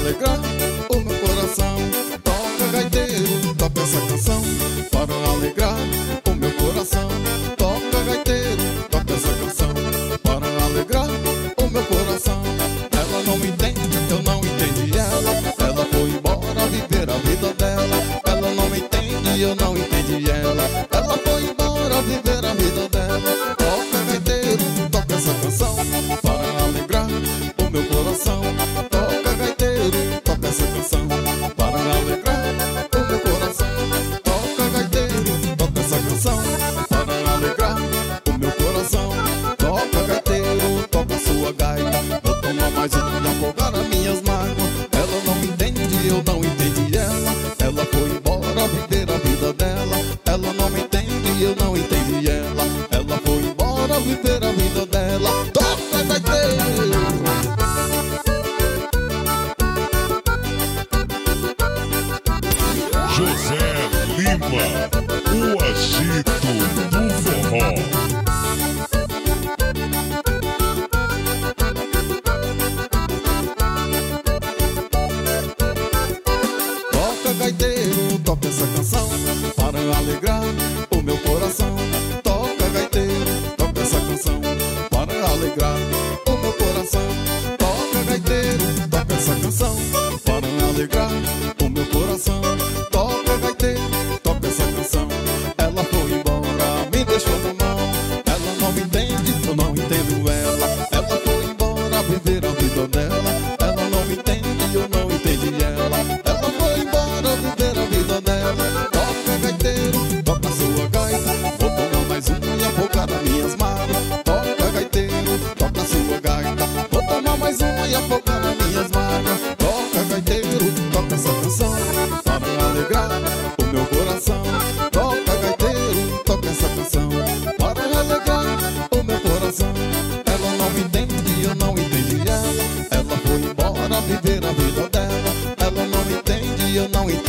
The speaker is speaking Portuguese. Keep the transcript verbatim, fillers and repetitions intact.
alegrar o meu coração. Toca, gaiteiro, toca essa canção para alegrar o meu coração. Toca, gaiteiro, toca essa canção para alegrar o meu coração. Ela não me entende, eu não entendi ela. Ela foi embora viver a vida dela. Ela não me entende, eu não entendi ela. Ela foi embora viver a vida dela. Toca, gaiteiro, toca essa canção para alegrar o meu coração. Toca, gaiteiro, toca essa canção para alegrar o meu coração. Toca, gaiteiro, toca essa canção para alegrar o meu coração. Toca, gaiteiro, toca a sua gaita. Vou tomar mais uma e afogar as minhas mágoas. Ela não me entende, eu não entendi ela. Ela foi embora viver a vida dela. Ela não me entende, eu não entendi ela. Ela foi embora viver a vida dela. Toca, gaiteiro. José Lima, o agito do forró. Toca, gaiteiro, toca essa canção para alegrar o meu coração. Toca, gaiteiro, toca essa canção para alegrar o meu coração. Toca, gaiteiro, toca essa canção para alegrar o meu coração. Toca, gaiteiro, toca essa canção. Ela foi embora, me deixou na mão. Ela não me entende, eu não entendo ela. Ela foi embora viver a vida dela. Ela não me entende, eu não entendi ela. Ela foi embora viver a vida dela. Toca, gaiteiro, toca a sua gaita. Vou tomar mais uma e afogar as minhas mágoas. Toca, gaiteiro, toca a sua gaita. Vou tomar mais uma e afogar as minhas mágoas. Toca, gaiteiro, toca essa canção para alegrar o meu coração. Toca, gaiteiro, toca essa canção para alegrar o meu coração. Ela não me entende, eu não entendi ela. Ela foi embora viver a vida dela. Ela não me entende, eu não entendi